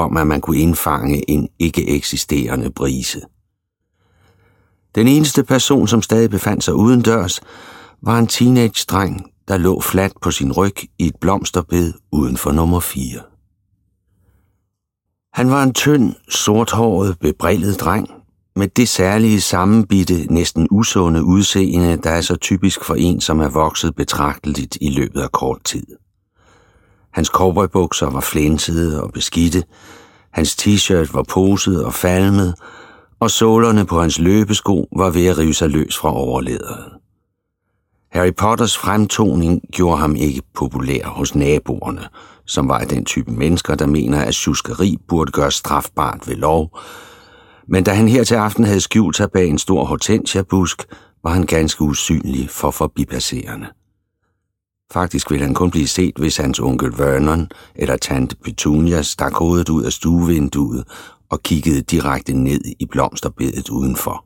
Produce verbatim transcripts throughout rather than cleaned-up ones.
om, at man kunne indfange en ikke-eksisterende brise. Den eneste person, som stadig befandt sig udendørs, var en teenage-dreng, der lå fladt på sin ryg i et blomsterbed uden for nummer fire. Han var en tynd, sorthåret, bebrillet dreng, med det særlige sammenbitte, næsten usunde udseende, der er så typisk for en, som er vokset betragteligt i løbet af kort tid. Hans cowboybukser var flænsede og beskidte, hans t-shirt var poset og falmet, og sålerne på hans løbesko var ved at rive sig løs fra overlederet. Harry Potters fremtoning gjorde ham ikke populær hos naboerne, som var af den type mennesker, der mener, at sjuskeri burde gøres strafbart ved lov. Men da han her til aften havde skjult sig bag en stor hortensiabusk, var han ganske usynlig for forbipasserende. Faktisk ville han kun blive set, hvis hans onkel Vernon eller tante Petunia stak hovedet ud af stuevinduet og kiggede direkte ned i blomsterbedet udenfor.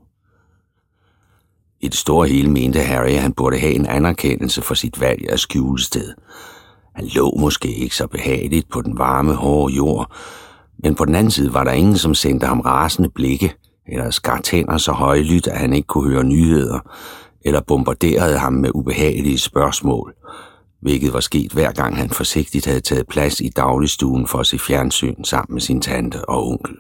I det store hele mente Harry, at han burde have en anerkendelse for sit valg af skjulested. Han lå måske ikke så behageligt på den varme, hårde jord, men på den anden side var der ingen, som sendte ham rasende blikke, eller skar tænder så højlydt, at han ikke kunne høre nyheder, eller bombarderede ham med ubehagelige spørgsmål, hvilket var sket hver gang han forsigtigt havde taget plads i dagligstuen for at se fjernsyn sammen med sin tante og onkel.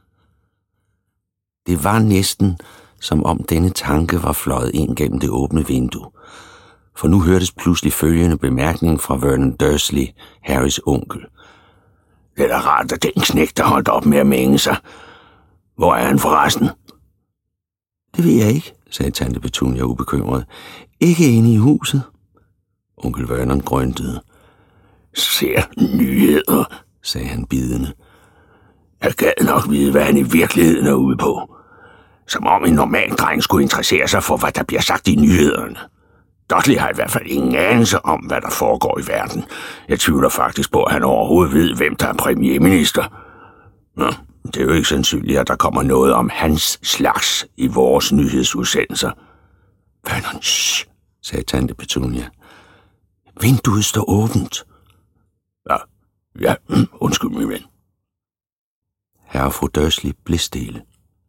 Det var næsten, som om denne tanke var fløjet ind gennem det åbne vindue, for nu hørtes pludselig følgende bemærkning fra Vernon Dursley, Harrys onkel. Det er da rart, at den knægt, der holdt op med at mænge sig. Hvor er han forresten? Det ved jeg ikke, sagde tante Petunia ubekymret. Ikke inde i huset. Onkel Vernon grøntede. Ser nyheder, sagde han bidende. Jeg gad nok vide, hvad han i virkeligheden er ude på. Som om en normal dreng skulle interessere sig for, hvad der bliver sagt i nyhederne. Dudley har i hvert fald ingen anelse om, hvad der foregår i verden. Jeg tvivler faktisk på, at han overhovedet ved, hvem der er premierminister. Nå, det er jo ikke sandsynligt, at der kommer noget om hans slags i vores nyhedsudsendelser. Vernon, shh, sagde tante Petunia. Vinduet står åbent. Ja, ja, undskyld min ven. Herre og fru Dursley blev stille.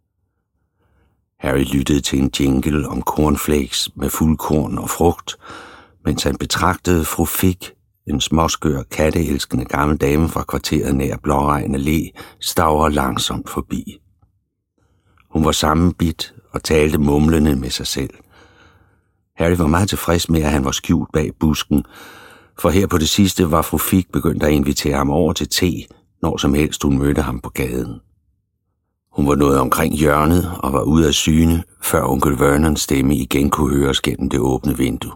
Harry lyttede til en jingle om cornflakes med fuldkorn og frugt, mens han betragtede fru Fig, en småskør, katteelskende gammel dame fra kvarteret nær Blåregn Allé, stavre langsomt forbi. Hun var sammenbidt og talte mumlende med sig selv. Harry var meget tilfreds med, at han var skjult bag busken, for her på det sidste var fru Fig begyndt at invitere ham over til te, når som helst hun mødte ham på gaden. Hun var nået omkring hjørnet og var ude af syne, før onkel Vernons stemme igen kunne høres gennem det åbne vindue.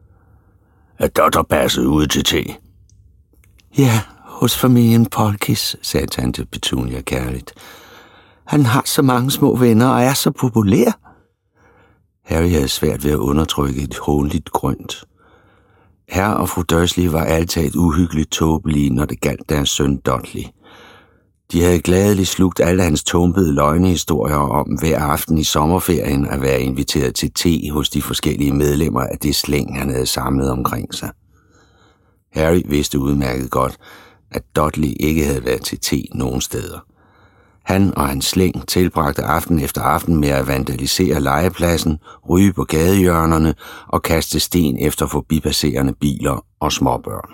Er Dotter passet ude til te? Ja, hos familien Polkis, sagde tante Petunia kærligt. Han har så mange små venner og er så populær. Harry havde svært ved at undertrykke et hånligt grønt. Herre og fru Dursley var altid uhyggeligt tåbelige, når det galt deres søn Dudley. De havde gladeligt slugt alle hans tumpede løgnehistorier om hver aften i sommerferien at være inviteret til te hos de forskellige medlemmer af det slæng, han havde samlet omkring sig. Harry vidste udmærket godt, at Dudley ikke havde været til te nogen steder. Han og hans slæng tilbragte aften efter aften med at vandalisere legepladsen, ryge på gadehjørnerne og kaste sten efter forbipasserende biler og småbørn.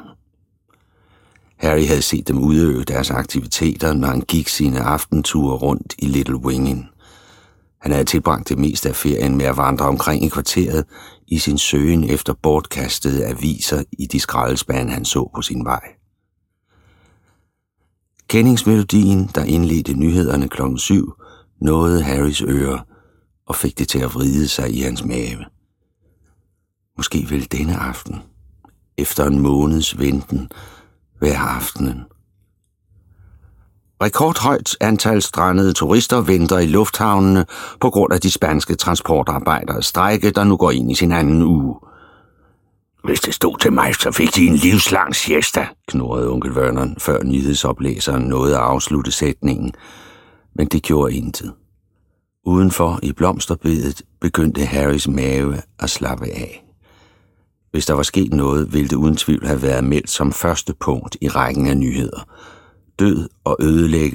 Harry havde set dem udøve deres aktiviteter, når han gik sine aftenture rundt i Little Wingen. Han havde tilbragt det meste af ferien med at vandre omkring i kvarteret i sin søgen efter bortkastede aviser i de skraldespande, han så på sin vej. Kendingsmelodien, der indledte nyhederne klokken syv, nåede Harrys ører og fik det til at vride sig i hans mave. Måske ville denne aften, efter en måneds venten, være aftenen. Rekordhøjt antal strandede turister venter i lufthavnene på grund af de spanske transportarbejdere strejke, der nu går ind i sin anden uge. Hvis det stod til mig, så fik de en livslang siesta, knurrede onkel Vernon, før nyhedsoplæseren nåede at afslutte sætningen. Men det gjorde intet. Udenfor i blomsterbedet begyndte Harrys mave at slappe af. Hvis der var sket noget, ville det uden tvivl have været meldt som første punkt i rækken af nyheder. Død og ødelæggelse